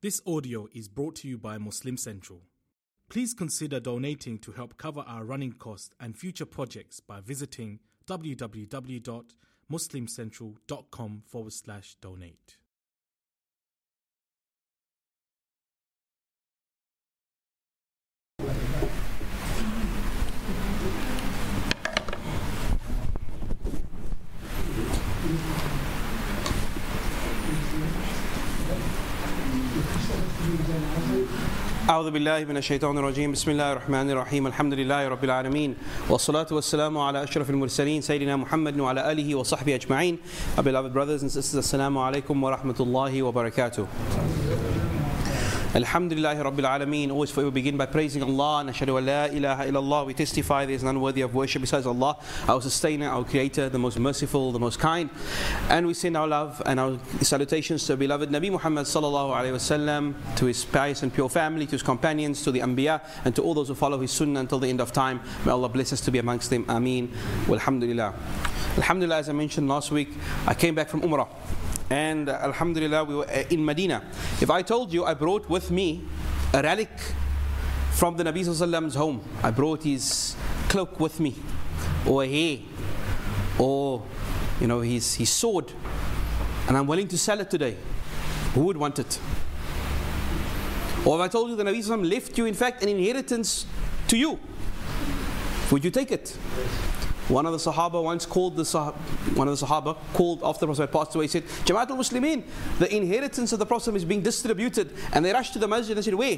This audio is brought to you by Muslim Central. Please consider donating to help cover our running costs and future projects by visiting www.muslimcentral.com/donate. أعوذ بالله من الشيطان الرجيم بسم الله الرحمن الرحيم الحمد لله رب العالمين والصلاة والسلام على أشرف المرسلين سيدنا محمد وعلى آله وصحبه أجمعين. Our beloved brothers and sisters, Assalamu alaikum wa rahmatullahi wa barakatuh. Alhamdulillahi Rabbil Alameen. Always forever begin by praising Allah and ashhadu an la ilaha illallah. We testify there is none worthy of worship besides Allah, our sustainer, our creator, the most merciful, the most kind. And we send our love and our salutations to our beloved Nabi Muhammad sallallahu alayhi wasallam, to his pious and pure family, to his companions, to the Anbiya, and to all those who follow his sunnah until the end of time. May Allah bless us to be amongst them. Ameen. Walhamdulillah. Alhamdulillah, as I mentioned last week, I came back from Umrah. And Alhamdulillah, we were in Medina. If I told you I brought with me a relic from the Nabi Sallallahu Alaihi Wasallam's home, I brought his cloak with me, or a hair, or his sword, and I'm willing to sell it today, who would want it? Or if I told you the Nabi Sallallahu Alaihi Wasallam left you in fact an inheritance to you, would you take it? One of the Sahaba once called called after the Prophet passed away, said, Jama'at al-Muslimin, the inheritance of the Prophet is being distributed. And they rushed to the masjid and said, where?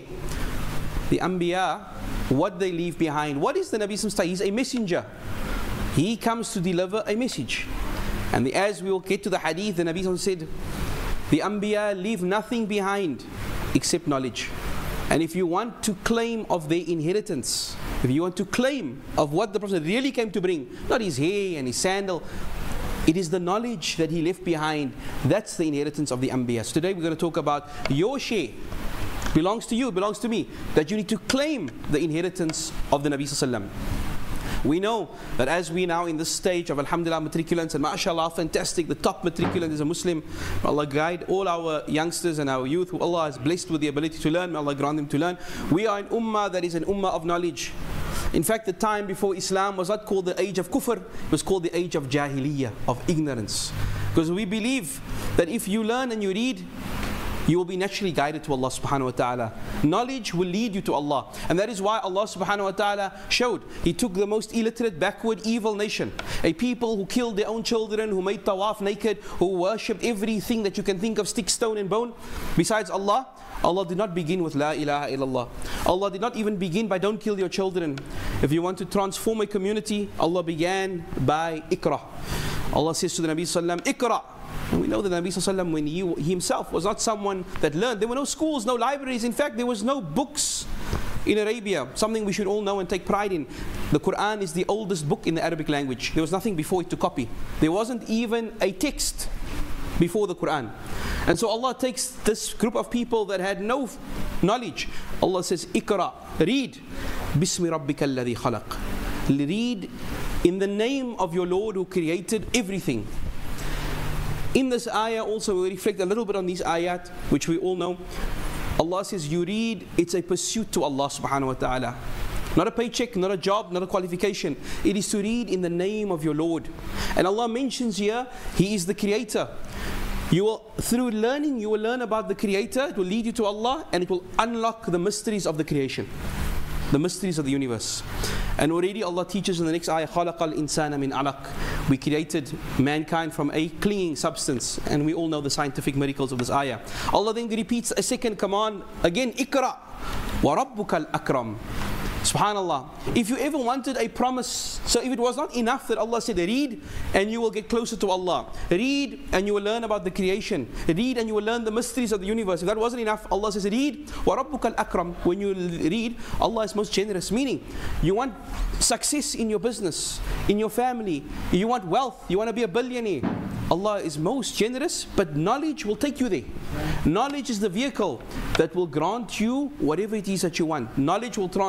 The Anbiya, what they leave behind. What is the Nabi Sallallahu Alaihi Wasallam? He's a messenger. He comes to deliver a message. And as we will get to the hadith, the Nabi Sallallahu Alaihi Wasallam said, the Anbiya leave nothing behind except knowledge. And if you want to claim of their inheritance, if you want to claim of what the Prophet really came to bring, not his hair and his sandal, it is the knowledge that he left behind. That's the inheritance of the Anbiya. So today we're going to talk about your share. Belongs to you, belongs to me. That you need to claim the inheritance of the Nabi Sallallahu Alaihi Wasallam. We know that as we now in this stage of Alhamdulillah matriculants, and MashaAllah, fantastic, the top matriculant is a Muslim. May Allah guide all our youngsters and our youth who Allah has blessed with the ability to learn. May Allah grant them to learn. We are an ummah that is an ummah of knowledge. In fact, the time before Islam was not called the age of kufr, it was called the age of jahiliyyah, of ignorance. Because we believe that if you learn and you read, you will be naturally guided to Allah subhanahu wa ta'ala. Knowledge will lead you to Allah. And that is why Allah subhanahu wa ta'ala showed. He took the most illiterate, backward, evil nation. A people who killed their own children, who made tawaf naked, who worshipped everything that you can think of, stick, stone and bone. Besides Allah, Allah did not begin with La ilaha illallah. Allah did not even begin by don't kill your children. If you want to transform a community, Allah began by Iqra. Allah says to the Nabi Sallallahu Alaihi Wasallam, Iqra. And we know that Nabi Sallallahu Alaihi Wasallam, when he himself was not someone that learned, there were no schools, no libraries. In fact, there was no books in Arabia, something we should all know and take pride in. The Quran is the oldest book in the Arabic language. There was nothing before it to copy. There wasn't even a text before the Quran. And so Allah takes this group of people that had no knowledge. Allah says, Iqra, read. Bismi rabbika alladhi khalaq. Read in the name of your Lord who created everything. In this ayah also we reflect a little bit on these ayat, which we all know. Allah says you read, it's a pursuit to Allah subhanahu wa ta'ala. Not a paycheck, not a job, not a qualification. It is to read in the name of your Lord. And Allah mentions here, He is the creator. Through learning, you will learn about the creator, it will lead you to Allah, and it will unlock the mysteries of the creation, the mysteries of the universe. And already Allah teaches in the next ayah, خَلَقَ الْإِنسَانَ مِنْ عَلَقٍ. We created mankind from a clinging substance. And we all know the scientific miracles of this ayah. Allah then repeats a second command, again, اقرأ وَرَبُّكَ الْأَكْرَمُ. SubhanAllah. If you ever wanted a promise, so if it was not enough that Allah said, read and you will get closer to Allah. Read and you will learn about the creation. Read and you will learn the mysteries of the universe. If that wasn't enough, Allah says, read. وَرَبُّكَ الْأَكْرَمُ. When you read, Allah is most generous. Meaning, you want success in your business, in your family. You want wealth. You want to be a billionaire. Allah is most generous, but knowledge will take you there. Knowledge is the vehicle that will grant you whatever it is that you want. Knowledge will transform you.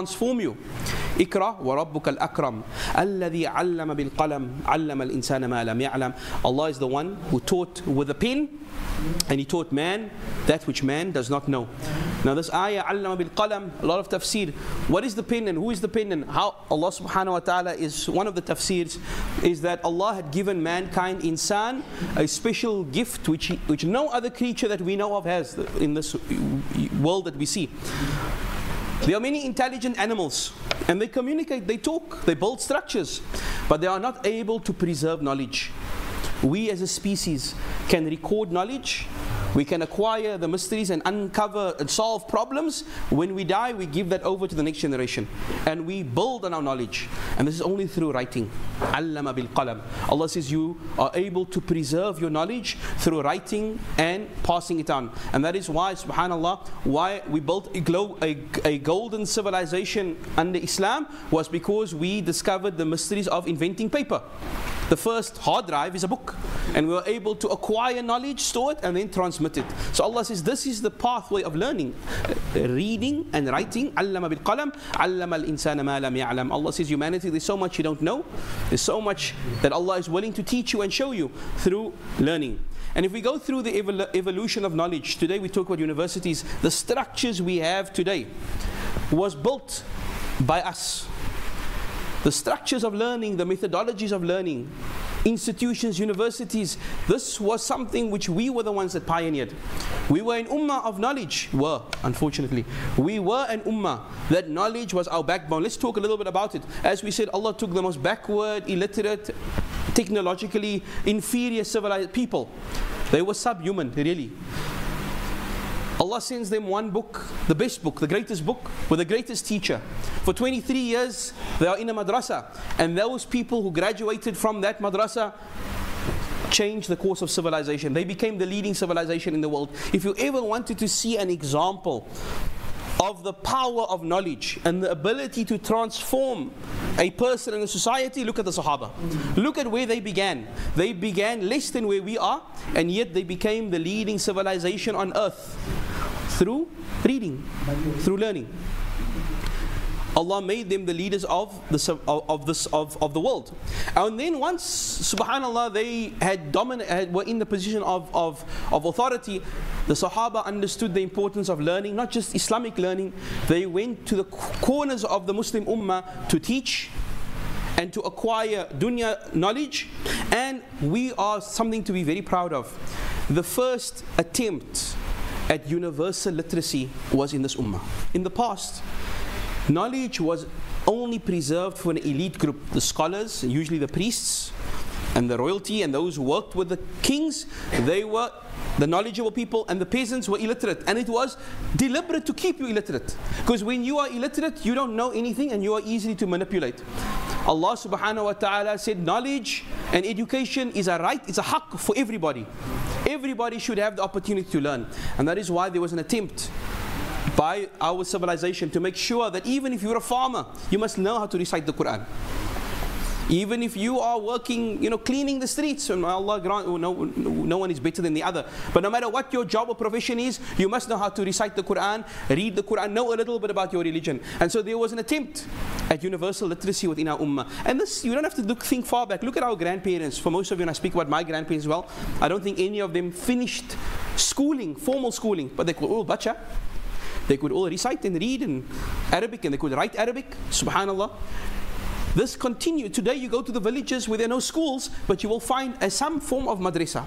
you. Ikra wa rabbuka al-akram alladhi 'allama bil qalam 'allama al-insana ma lam ya'lam. Allah is the one who taught with a pen, and He taught man that which man does not know. Now this ayah, 'allama bil qalam, a lot of tafsir. What is the pen and who is the pen and how Allah subhanahu wa ta'ala is, one of the tafsirs is that Allah had given mankind, insan, a special gift which no other creature that we know of has in this world that we see. There are many intelligent animals, and they communicate, they talk, they build structures, but they are not able to preserve knowledge. We as a species can record knowledge, we can acquire the mysteries and uncover and solve problems. When we die, we give that over to the next generation, and we build on our knowledge. And this is only through writing. Allama bil qalam. Allah says you are able to preserve your knowledge through writing and passing it on. And that is why, subhanallah, why we built a golden civilization under Islam was because we discovered the mysteries of inventing paper. The first hard drive is a book, and we were able to acquire knowledge, store it, and then transmit it. So Allah says this is the pathway of learning, reading and writing. Allama bil qalam, allama al-insana ma lam ya'lam. Allah says, humanity, there's so much you don't know. There's so much that Allah is willing to teach you and show you through learning. And if we go through the evolution of knowledge, today we talk about universities. The structures we have today was built by us. The structures of learning, the methodologies of learning, institutions, universities, this was something which we were the ones that pioneered. We were an ummah of knowledge. Unfortunately. We were an ummah that knowledge was our backbone. Let's talk a little bit about it. As we said, Allah took the most backward, illiterate, technologically inferior civilized people. They were subhuman, really. Allah sends them one book, the best book, the greatest book, with the greatest teacher. For 23 years, they are in a madrasa. And those people who graduated from that madrasa changed the course of civilization. They became the leading civilization in the world. If you ever wanted to see an example of the power of knowledge and the ability to transform a person in a society, look at the Sahaba. Look at where they began. They began less than where we are, and yet they became the leading civilization on earth through reading, through learning. Allah made them the leaders of the world. And then once, subhanallah, they were in the position of authority, the Sahaba understood the importance of learning, not just Islamic learning. They went to the corners of the Muslim Ummah to teach and to acquire dunya knowledge. And we are something to be very proud of. The first attempt at universal literacy was in this Ummah. In the past, knowledge was only preserved for an elite group, the scholars, usually the priests and the royalty and those who worked with the kings. They were the knowledgeable people, and the peasants were illiterate. And it was deliberate to keep you illiterate, because when you are illiterate, you don't know anything and you are easily to manipulate. Allah subhanahu wa ta'ala said knowledge and education is a right, it's a haqq for everybody. Everybody should have the opportunity to learn. And that is why there was an attempt by our civilization to make sure that even if you're a farmer, you must know how to recite the Quran. Even if you are working, cleaning the streets, and Allah grant, no one is better than the other. But no matter what your job or profession is, you must know how to recite the Quran, read the Quran, know a little bit about your religion. And so there was an attempt at universal literacy within our ummah. And this, you don't have to think far back. Look at our grandparents. For most of you, and I speak about my grandparents as well, I don't think any of them finished schooling, formal schooling, but they could all bacha. They could all recite and read in Arabic, and they could write Arabic. Subhanallah. This continued. Today you go to the villages where there are no schools, but you will find some form of madrasa.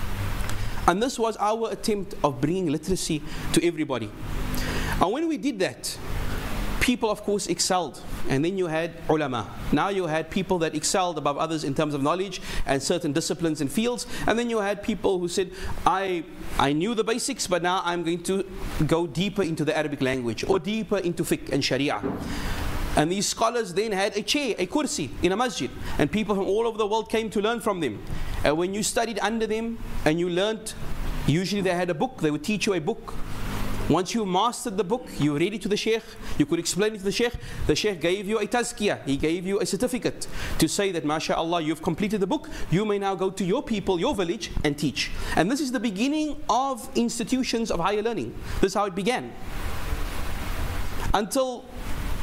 And this was our attempt of bringing literacy to everybody. And when we did that, people of course excelled. And then you had ulama. Now you had people that excelled above others in terms of knowledge and certain disciplines and fields. And then you had people who said, I knew the basics, but now I'm going to go deeper into the Arabic language, or deeper into fiqh and sharia. And these scholars then had a chair, a kursi in a masjid, and people from all over the world came to learn from them. And when you studied under them and you learnt, usually they had a book, they would teach you a book. Once you mastered the book, you read it to the sheikh, you could explain it to the sheikh gave you a tazkiyah, he gave you a certificate to say that, mashallah, you've completed the book, you may now go to your people, your village, and teach. And this is the beginning of institutions of higher learning. This is how it began. Until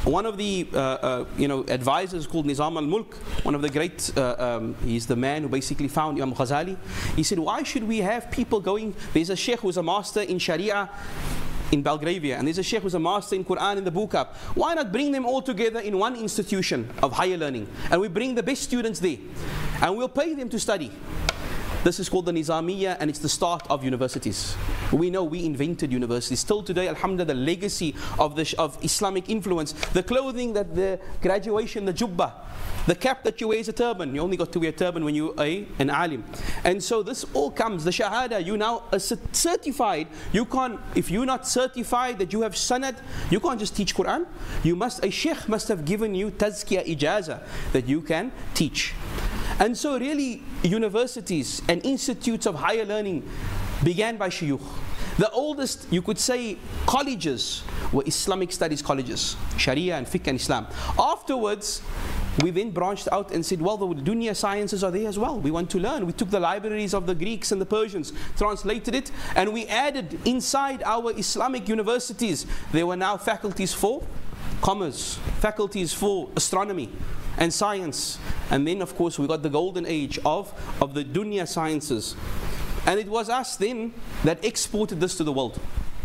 one of the advisors called Nizam al-Mulk, one of the great, he's the man who basically found Imam Ghazali. He said, why should we have people going? There's a sheikh who's a master in Sharia in Belgravia, and there's a sheikh who's a master in Quran in the Bukab. Why not bring them all together in one institution of higher learning? And we bring the best students there, and we'll pay them to study. This is called the Nizamiyya, and it's the start of universities. We know we invented universities. Still today, alhamdulillah, the legacy of Islamic influence, the clothing, that the graduation, the jubbah, the cap that you wear is a turban. You only got to wear a turban when you are an alim. And so this all comes, the shahada, you now are certified. You can't, if you're not certified that you have sanad, you can't just teach Quran. A sheikh must have given you tazkiyah ijaza that you can teach. And so really, universities and institutes of higher learning began by shuyukh. The oldest, you could say, colleges were Islamic studies colleges, Sharia and Fiqh and Islam. Afterwards, we then branched out and said, well, the dunya sciences are there as well. We want to learn. We took the libraries of the Greeks and the Persians, translated it, and we added inside our Islamic universities, there were now faculties for commerce, faculties for astronomy and science. And then, of course, we got the golden age of the dunya sciences. And it was us then that exported this to the world.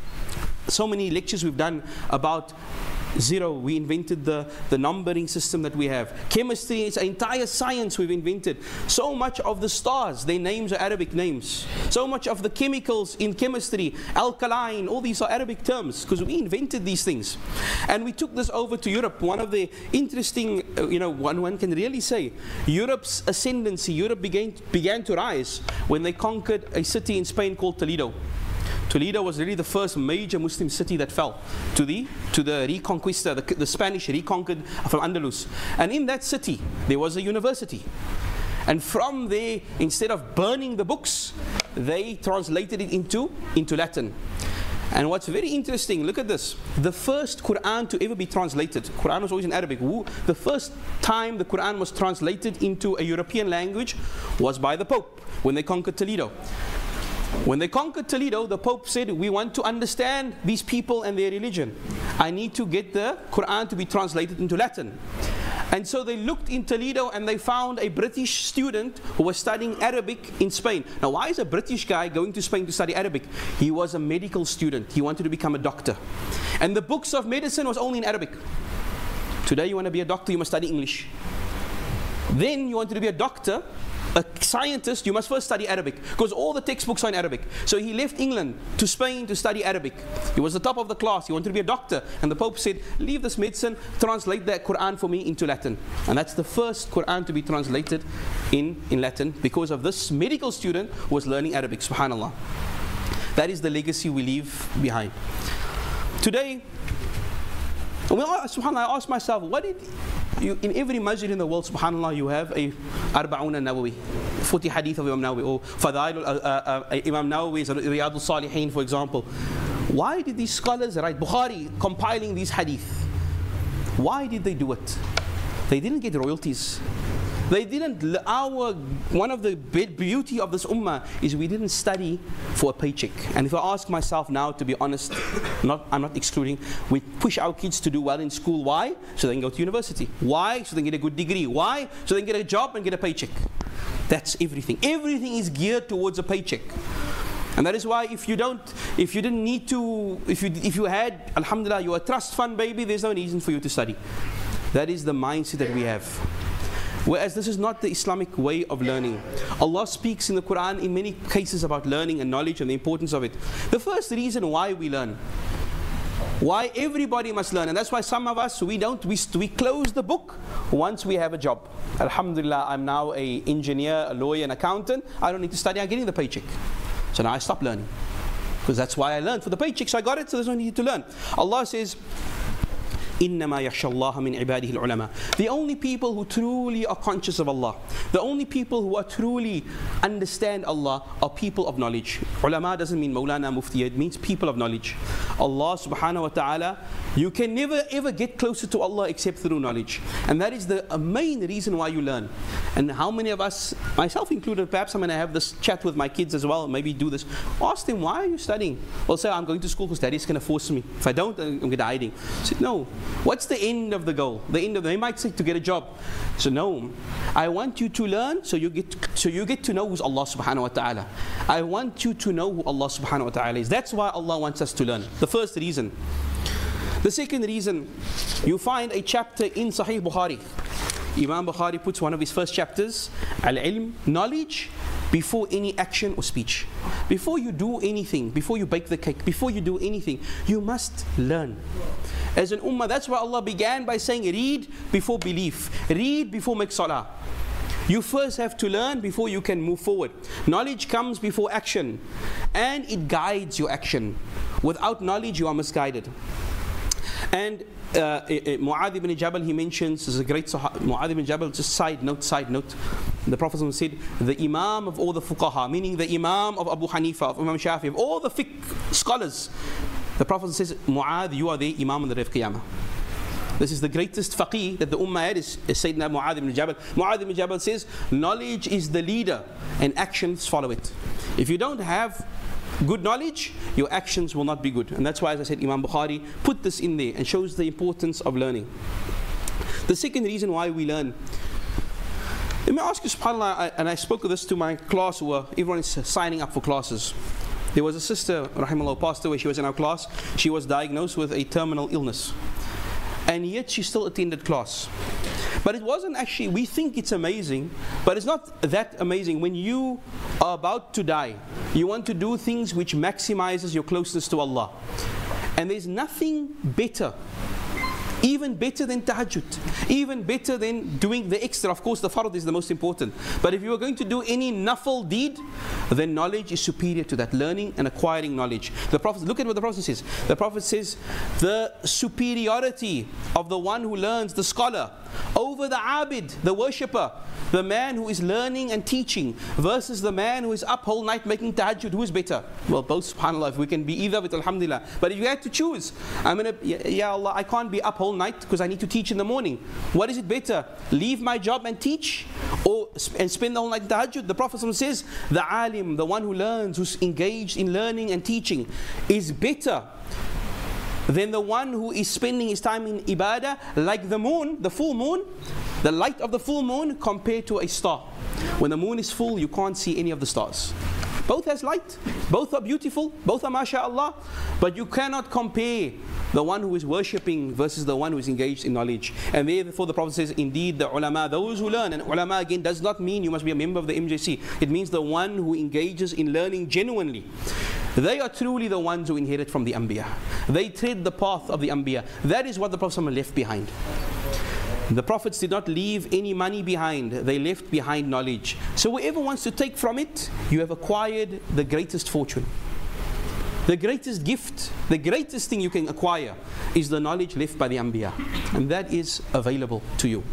So many lectures we've done about zero. We invented the numbering system that we have. Chemistry is an entire science we've invented. So much of the stars, their names are Arabic names. So much of the chemicals in chemistry, alkaline, all these are Arabic terms, because we invented these things. And we took this over to Europe. One of the interesting, one can really say, Europe's ascendancy, Europe began to rise when they conquered a city in Spain called Toledo. Toledo was really the first major Muslim city that fell to the Reconquista, the Spanish reconquered from Andalus. And in that city, there was a university. And from there, instead of burning the books, they translated it into Latin. And what's very interesting, look at this. The first Quran to ever be translated, Quran was always in Arabic. The first time the Quran was translated into a European language was by the Pope when they conquered Toledo. When they conquered Toledo, the Pope said, we want to understand these people and their religion. I need to get the Quran to be translated into Latin. And so they looked in Toledo and they found a British student who was studying Arabic in Spain. Now, why is a British guy going to Spain to study Arabic? He was a medical student. He wanted to become a doctor. And the books of medicine was only in Arabic. Today you want to be a doctor, you must study English. Then you wanted to be a doctor, a scientist, you must first study Arabic, because all the textbooks are in Arabic. So he left England to Spain to study Arabic. He was the top of the class, he wanted to be a doctor. And the Pope said, leave this medicine, translate that Quran for me into Latin. And that's the first Quran to be translated in Latin, because of this medical student who was learning Arabic, subhanAllah. That is the legacy we leave behind. Today, subhanAllah, I ask myself, what did in every masjid in the world, subhanAllah, you have a Arba'un al-Nawawi, 40 hadith of Imam Nawawi, or Fadail Imam Nawawi's Riyadul Salihin, for example. Why did these scholars write Bukhari, compiling these hadith? Why did they do it? They didn't get royalties. They didn't. One of the beauty of this ummah is we didn't study for a paycheck. And if I ask myself now, to be honest, I'm not excluding, we push our kids to do well in school. Why? So they can go to university. Why? So they can get a good degree. Why? So they can get a job and get a paycheck. That's everything. Everything is geared towards a paycheck. And that is why if you had, alhamdulillah, you're a trust fund baby, there's no reason for you to study. That is the mindset that we have. Whereas this is not the Islamic way of learning. Allah speaks in the Quran in many cases about learning and knowledge and the importance of it. The first reason why we learn, why everybody must learn, and that's why some of us, we close the book once we have a job. Alhamdulillah, I'm now an engineer, a lawyer, an accountant. I don't need to study, I'm getting the paycheck. So now I stop learning. Because that's why I learned, for the paycheck, so I got it, so there's no need to learn. Allah says, إِنَّمَا يَخْشَى اللَّهَ مِنْ عِبَادِهِ الْعُلَمَاءِ. The only people who truly are conscious of Allah, the only people who are truly understand Allah are people of knowledge. Ulama doesn't mean Maulana Mufti, it means people of knowledge. Allah subhanahu wa ta'ala, you can never ever get closer to Allah except through knowledge. And that is the main reason why you learn. And how many of us, myself included, perhaps I'm going to have this chat with my kids as well, maybe do this. Ask them, why are you studying? Well, say, I'm going to school because daddy's going to force me. If I don't, I'm going to hiding. I said, no. What's the end of the goal? They might say to get a job. So no, I want you to learn so you get to know who's Allah subhanahu wa ta'ala. I want you to know who Allah subhanahu wa ta'ala is. That's why Allah wants us to learn. The first reason. The second reason, you find a chapter in Sahih Bukhari. Imam Bukhari puts one of his first chapters, Al-Ilm, knowledge, before any action or speech. Before you do anything, before you bake the cake, before you do anything, you must learn. As an ummah, that's why Allah began by saying, read before belief, read before make salah. You first have to learn before you can move forward. Knowledge comes before action, and it guides your action. Without knowledge, you are misguided. And Mu'adh ibn Jabal, he mentions, is a great Mu'adh ibn Jabal, just side note. The Prophet said, the Imam of all the fuqaha, meaning the Imam of Abu Hanifa, of Imam Shafi, of all the fiqh scholars. The Prophet says, Mu'adh, you are the Imam on the day of Qiyamah. This is the greatest faqih that the ummah had, is Sayyidina Mu'adh ibn Jabal. Mu'adh ibn Jabal says, knowledge is the leader and actions follow it. If you don't have good knowledge, your actions will not be good. And that's why, as I said, Imam Bukhari put this in there and shows the importance of learning. The second reason why we learn. Let me ask you, subhanAllah, and I spoke of this to my class, where everyone is signing up for classes. There was a sister, rahimahullah, passed away. She was in our class. She was diagnosed with a terminal illness. And yet she still attended class. But it wasn't actually, we think it's amazing, but it's not that amazing. When you are about to die, you want to do things which maximizes your closeness to Allah. And there's nothing better, even better than tahajjud, even better than doing the extra. Of course, the fard is the most important. But if you are going to do any nafil deed, then knowledge is superior to that, learning and acquiring knowledge. The Prophet, look at what the Prophet says. The Prophet says, the superiority of the one who learns, the scholar, over the abid, the worshipper, the man who is learning and teaching, versus the man who is up whole night making tahajjud. Who is better? Well, both, subhanAllah. If we can be either, with alhamdulillah. But if you had to choose, Ya Allah, I can't be up whole night because I need to teach in the morning. What is it better? Leave my job and teach, and spend the whole night in tahajjud? The Prophet says, the alim, the one who learns, who's engaged in learning and teaching, is better than the one who is spending his time in ibadah, like the moon, the full moon, the light of the full moon compared to a star. When the moon is full, you can't see any of the stars. Both has light, both are beautiful, both are mashallah, but you cannot compare the one who is worshipping versus the one who is engaged in knowledge. And therefore the Prophet says, indeed the ulama, those who learn, and ulama again does not mean you must be a member of the MJC. It means the one who engages in learning genuinely. They are truly the ones who inherit from the Anbiya. They tread the path of the Anbiya. That is what the Prophet left behind. The Prophets did not leave any money behind. They left behind knowledge. So whoever wants to take from it, you have acquired the greatest fortune. The greatest gift, the greatest thing you can acquire is the knowledge left by the Anbiya. And that is available to you.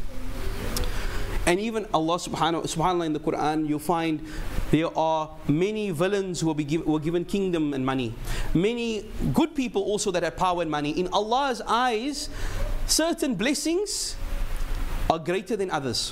And even Allah subhanahu in the Quran, you find there are many villains who were given kingdom and money. Many good people also that have power and money. In Allah's eyes, certain blessings are greater than others.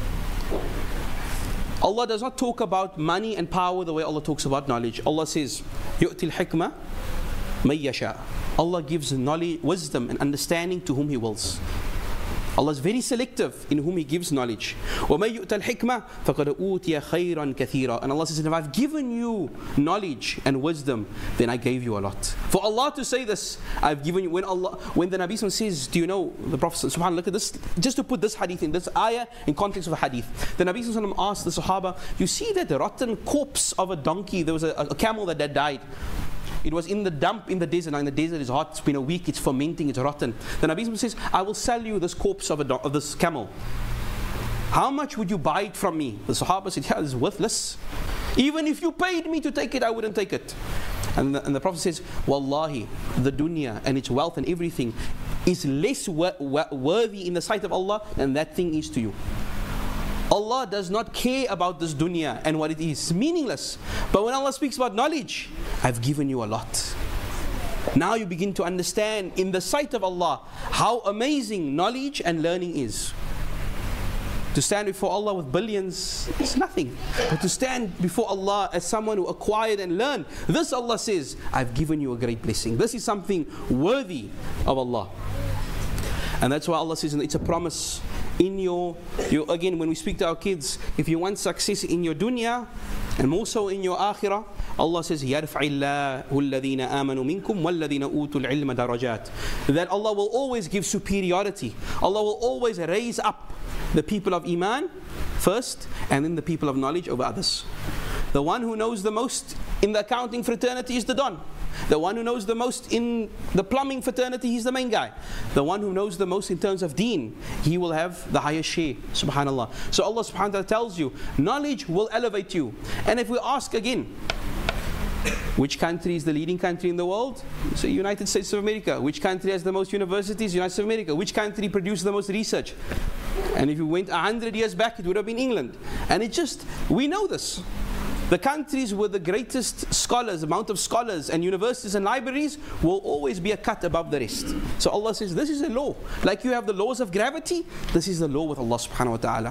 Allah does not talk about money and power the way Allah talks about knowledge. Allah says, يُؤْتِ الْحِكْمَةِ مَن يَشَاءُ. Allah gives knowledge, wisdom and understanding to whom He wills. Allah is very selective in whom He gives knowledge. وَمَن يُؤْتَ الْحِكْمَةِ فَقَدْ أُوتِيَ خَيْرًا كَثِيرًا. And Allah says, if I've given you knowledge and wisdom, then I gave you a lot. For Allah to say this, I've given you, when the Nabi says, do you know, the Prophet, subhanAllah, look at this, just to put this hadith in, this ayah in context of the hadith. The Nabi asked the Sahaba, you see that rotten corpse of a donkey, there was a camel that died. It was in the dump in the desert. Now in the desert it's hot, it's been a week, it's fermenting, it's rotten. The Nabi says, I will sell you this corpse of this camel. How much would you buy it from me? The Sahaba said, yeah, it's worthless. Even if you paid me to take it, I wouldn't take it. And the Prophet says, Wallahi, the dunya and its wealth and everything is less worthy in the sight of Allah than that thing is to you. Allah does not care about this dunya and what it is. It's meaningless. But when Allah speaks about knowledge, I've given you a lot. Now you begin to understand in the sight of Allah how amazing knowledge and learning is. To stand before Allah with billions is nothing. But to stand before Allah as someone who acquired and learned, this Allah says, I've given you a great blessing. This is something worthy of Allah. And that's why Allah says, it's a promise in your again, when we speak to our kids, if you want success in your dunya and more so in your akhirah, Allah says, يَرْفَعِ اللَّهُ الَّذِينَ آمَنُوا مِنْكُمْ وَالَّذِينَ أُوتُوا الْعِلْمَ دَرَجَاتٍ. That Allah will always give superiority. Allah will always raise up the people of Iman first, and then the people of knowledge over others. The one who knows the most in the accounting fraternity is the Don. The one who knows the most in the plumbing fraternity, he's the main guy. The one who knows the most in terms of deen, he will have the highest share. Subhanallah. So Allah subhanahu wa ta'ala tells you, knowledge will elevate you. And if we ask again, which country is the leading country in the world? So United States of America. Which country has the most universities? United States of America. Which country produces the most research? And if you went 100 years back, it would have been England. And it just, we know this. The countries with the greatest scholars, amount of scholars and universities and libraries will always be a cut above the rest. So Allah says, this is a law. Like you have the laws of gravity, this is the law with Allah subhanahu wa ta'ala.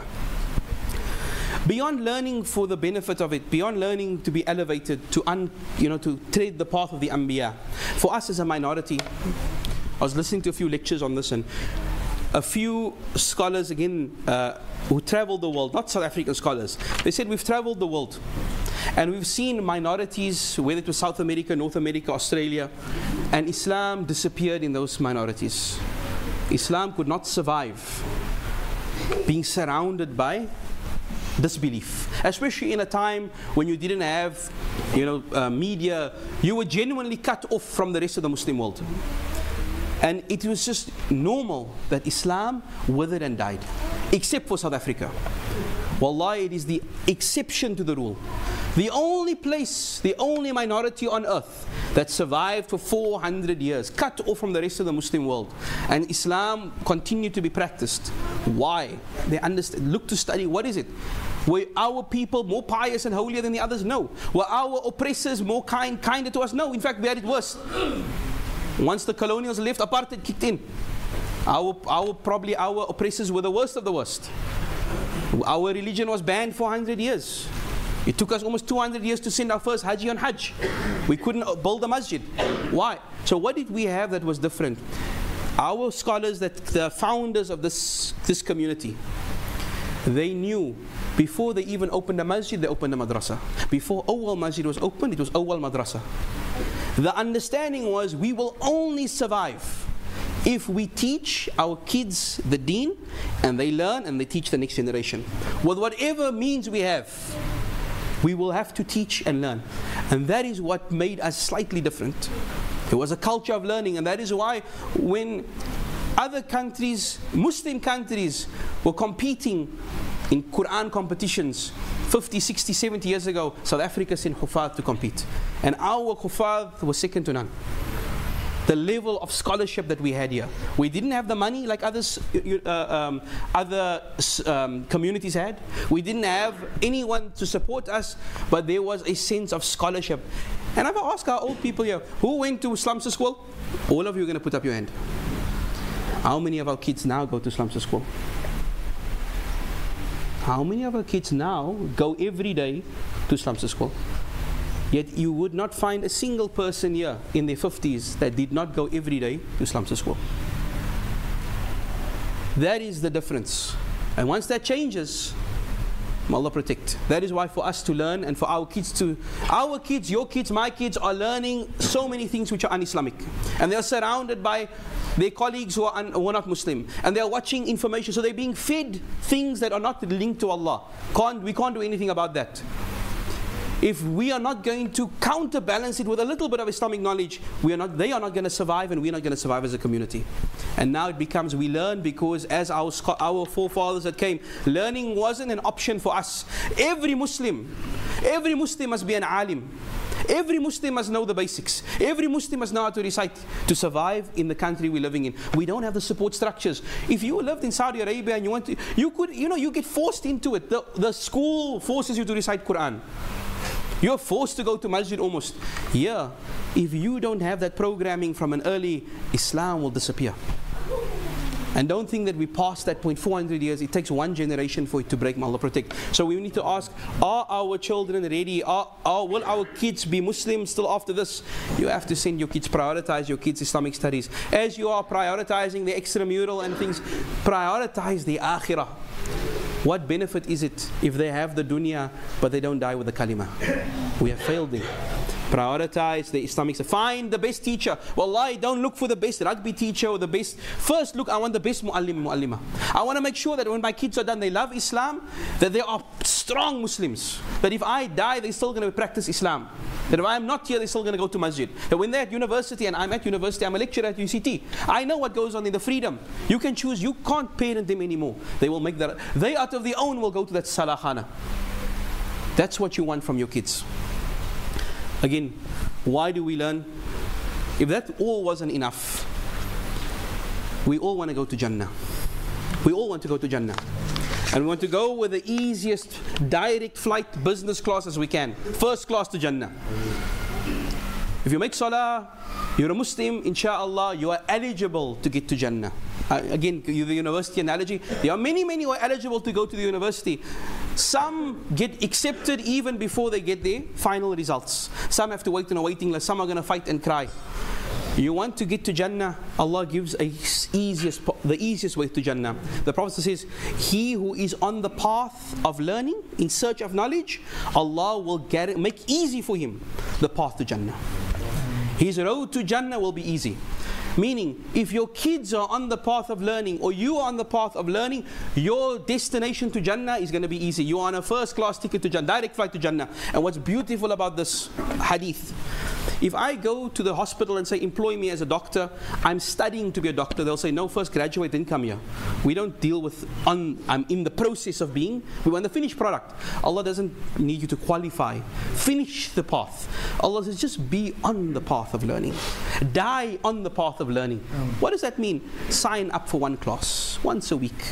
Beyond learning for the benefit of it, beyond learning to be elevated, to tread the path of the Anbiya, for us as a minority, I was listening to a few lectures on this, and a few scholars again who traveled the world, not South African scholars, they said we've traveled the world and we've seen minorities, whether it was South America, North America, Australia, and Islam disappeared in those minorities. Islam could not survive being surrounded by disbelief, especially in a time when you didn't have media. You were genuinely cut off from the rest of the Muslim world. And it was just normal that Islam withered and died, except for South Africa. Wallahi, it is the exception to the rule. The only place, the only minority on earth that survived for 400 years, cut off from the rest of the Muslim world. And Islam continued to be practiced. Why? They understand, look to study, what is it? Were our people more pious and holier than the others? No. Were our oppressors more kinder to us? No. In fact, we had it worse. Once the colonials left, apartheid kicked in. Probably our oppressors were the worst of the worst. Our religion was banned for 100 years. It took us almost 200 years to send our first Haji on Hajj. We couldn't build a masjid. Why? So what did we have that was different? Our scholars, that the founders of this community, they knew before they even opened a masjid, they opened a madrasa. Before Awwal Masjid was opened, it was Awwal Madrasa. The understanding was, we will only survive if we teach our kids the deen, and they learn and they teach the next generation. With whatever means we have, we will have to teach and learn. And that is what made us slightly different. It was a culture of learning, and that is why when other countries, Muslim countries, were competing in Quran competitions 50, 60, 70 years ago, South Africa sent Hufaz to compete. And our Hufaz was second to none. The level of scholarship that we had here. We didn't have the money like other communities had. We didn't have anyone to support us, but there was a sense of scholarship. And I've asked our old people here, who went to slumster school? All of you are going to put up your hand. How many of our kids now go to slumster school? How many of our kids now go every day to slumster school? Yet you would not find a single person here in their 50s that did not go every day to slumster school. That is the difference. And once that changes, may Allah protect. That is why for us to learn, and for our kids, your kids, my kids are learning so many things which are un-Islamic. And they are surrounded by their colleagues who are not Muslim. And they are watching information. So they're being fed things that are not linked to Allah. We can't do anything about that. If we are not going to counterbalance it with a little bit of Islamic knowledge, they are not going to survive, and we're not going to survive as a community. And now it becomes, we learn because as our forefathers that came, learning wasn't an option for us. Every Muslim must be an alim. Every Muslim must know the basics. Every Muslim must know how to recite to survive in the country we're living in. We don't have the support structures. If you lived in Saudi Arabia and you get forced into it. The school forces you to recite Quran. You're forced to go to masjid almost. Yeah, if you don't have that programming from an early, Islam will disappear. And don't think that we passed that point 400 years. It takes one generation for it to break. May Allah protect. So we need to ask, are our children ready? Will our kids be Muslims still after this? You have to send your kids, prioritize your kids' Islamic studies. As you are prioritizing the extramural and things, prioritize the akhirah. What benefit is it if they have the dunya but they don't die with the kalima? We have failed them. Prioritize the Islamic studies. Find the best teacher. Wallahi, don't look for the best rugby teacher or the best. First look, I want the best muallima. I want to make sure that when my kids are done, they love Islam, that they are strong Muslims. That if I die, they're still going to practice Islam. That if I'm not here, they're still going to go to masjid. That when they're at university and I'm at university, I'm a lecturer at UCT, I know what goes on in the freedom. You can choose, you can't parent them anymore. They will make that. They out of their own will go to that salahana. That's what you want from your kids. Again, why do we learn? If that all wasn't enough, we all want to go to Jannah. We all want to go to Jannah. And we want to go with the easiest direct flight business class as we can. First class to Jannah. If you make salah, you're a Muslim, inshallah, you are eligible to get to Jannah. Again, the university analogy, there are many who are eligible to go to the university. Some get accepted even before they get their final results. Some have to wait in a waiting list. Some are going to fight and cry. You want to get to Jannah, Allah gives the easiest way to Jannah. The Prophet says, he who is on the path of learning, in search of knowledge, Allah will make easy for him the path to Jannah. His road to Jannah will be easy. Meaning, if your kids are on the path of learning, or you are on the path of learning, your destination to Jannah is going to be easy. You are on a first class ticket to Jannah, direct flight to Jannah. And what's beautiful about this hadith, if I go to the hospital and say, employ me as a doctor, I'm studying to be a doctor, they'll say, no, first graduate, then come here. We don't deal with, I'm in the process of being, we want the finished product. Allah doesn't need you to qualify. Finish the path. Allah says, just be on the path of learning. Die on the path of learning. What does that mean? Sign up for one class, once a week.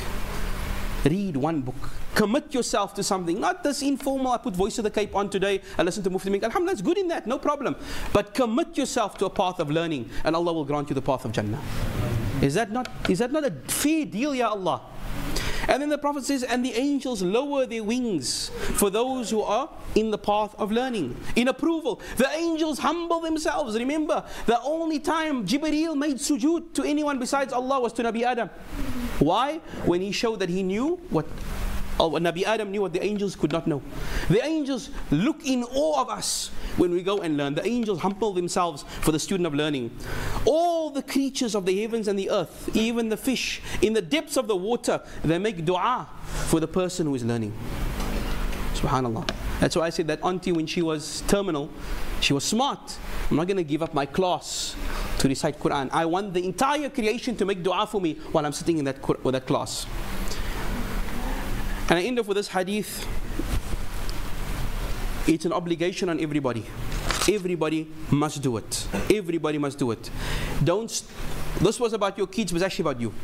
Read one book. Commit yourself to something. Not this informal, I put Voice of the Cape on today and listen to Mufti Menk. Alhamdulillah, that's good in that, no problem. But commit yourself to a path of learning and Allah will grant you the path of Jannah. Is that not a fair deal, Ya Allah? And then the Prophet says, and the angels lower their wings for those who are in the path of learning, in approval. The angels humble themselves. Remember, the only time Jibreel made sujood to anyone besides Allah was to Nabi Adam. Why? When he showed that he knew what Nabi Adam knew, what the angels could not know. The angels look in awe of us when we go and learn. The angels humble themselves for the student of learning. All the creatures of the heavens and the earth, even the fish, in the depths of the water, they make dua for the person who is learning. Subhanallah. That's why I said that auntie, when she was terminal, she was smart. I'm not going to give up my class to recite Quran. I want the entire creation to make dua for me while I'm sitting in that class. And I end up with this hadith. It's an obligation on everybody. Everybody must do it. Everybody must do it. This was about your kids, but it's actually about you.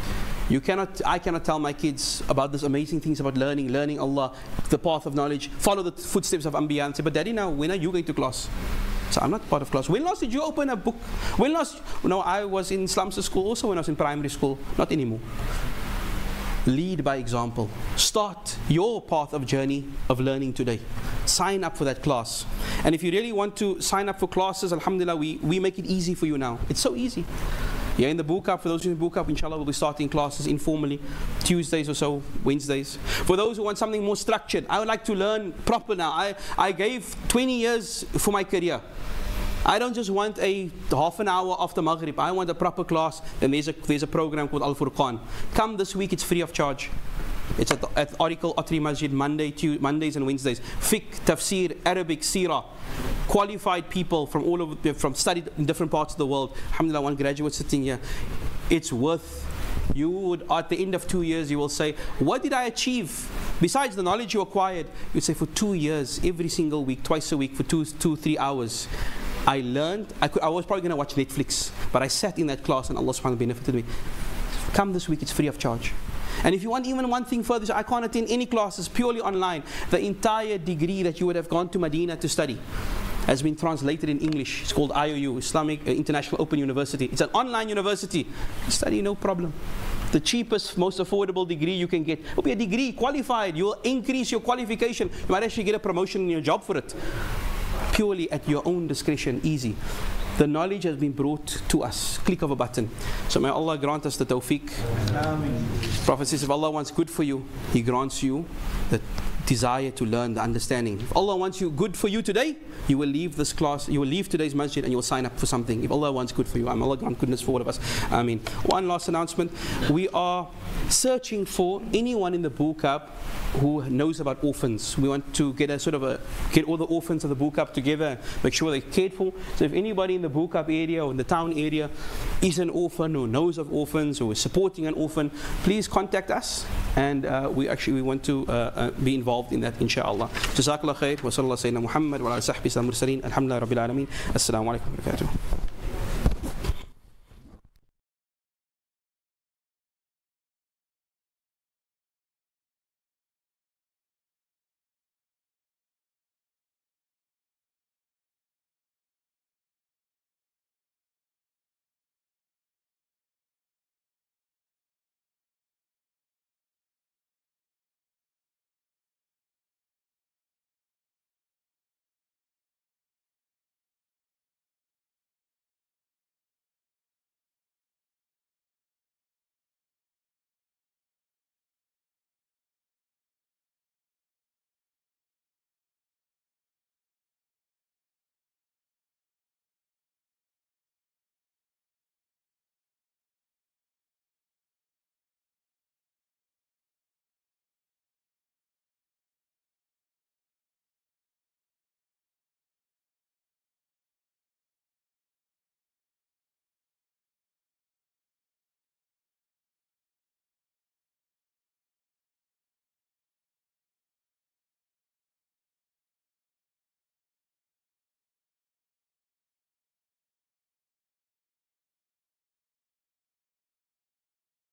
I cannot tell my kids about these amazing things about learning Allah, the path of knowledge, follow the footsteps of Anbiya, and say, but Daddy, now, when are you going to class? So I'm not part of class. When last did you open a book? No, I was in slums school also when I was in primary school. Not anymore. Lead by example. Start your path of journey of learning today. Sign up for that class. And if you really want to sign up for classes, alhamdulillah, we make it easy for you now. It's so easy. Yeah, in the book up, for those who in the book up, inshallah, we'll be starting classes informally, Tuesdays or so, Wednesdays. For those who want something more structured, I would like to learn proper now. I gave 20 years for my career. I don't just want a half an hour after Maghrib. I want a proper class. And there's a program called Al Furqan. Come this week, it's free of charge. It's at Oracle Atri Masjid, Mondays and Wednesdays. Fiqh, Tafsir, Arabic, Seerah. Qualified people from all over, from studied in different parts of the world. Alhamdulillah, one graduate sitting here. It's worth. You would, at the end of 2 years, you will say, what did I achieve? Besides the knowledge you acquired, you'd say, for 2 years, every single week, twice a week, for 3 hours. I learned, I was probably going to watch Netflix, but I sat in that class and Allah subhanahu wa ta'ala benefited me. Come this week, it's free of charge. And if you want even one thing further, I can't attend any classes, purely online. The entire degree that you would have gone to Medina to study, has been translated in English. It's called IOU, Islamic International Open University. It's an online university. Study, no problem. The cheapest, most affordable degree you can get. It will be a degree, qualified. You will increase your qualification. You might actually get a promotion in your job for it. Purely at your own discretion, easy. The knowledge has been brought to us. Click of a button. So may Allah grant us the tawfiq. Prophet says, if Allah wants good for you, He grants you the desire to learn, the understanding. If Allah wants you good for you today, you will leave this class, you will leave today's masjid and you will sign up for something. If Allah wants good for you, Allah grant goodness for all of us. Ameen. One last announcement. We are searching for anyone in the Bo-Kaap who knows about orphans. We want to get get all the orphans of the Bo-Kaap together, make sure they're cared for. So if anybody in the Bo-Kaap area or in the town area is an orphan or knows of orphans or is supporting an orphan, please contact us, and we want to be involved in that, inshaAllah. Jazakallah khair wa sallallahu sayyidina Muhammad wa ala sahbihi mursaleen. Alhamdulillah rabbil alameen. Assalamu alaikum wa barakatuh.